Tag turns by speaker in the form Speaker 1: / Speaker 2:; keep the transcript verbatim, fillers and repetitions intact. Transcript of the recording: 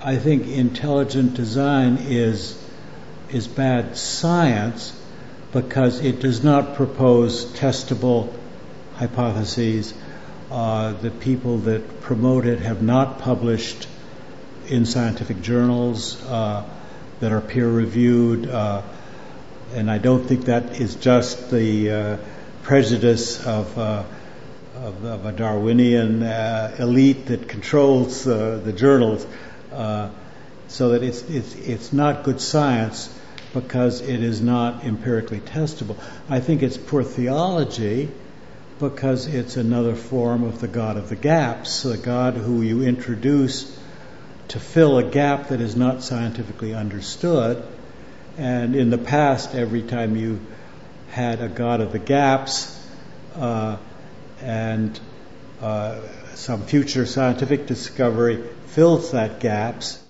Speaker 1: I think intelligent design is is bad science because it does not propose testable hypotheses. Uh, the people that promote it have not published in scientific journals uh, that are peer-reviewed, uh, and I don't think that is just the uh, prejudice of, uh, of, of a Darwinian uh, elite that controls uh, the journals, uh, so that it's, it's it's not good science because it is not empirically testable. I think it's poor theology because it's another form of the God of the gaps, the God who you introduce to fill a gap that is not scientifically understood. And in the past, every time you had a God of the gaps uh, and uh, some future scientific discovery fills that gaps,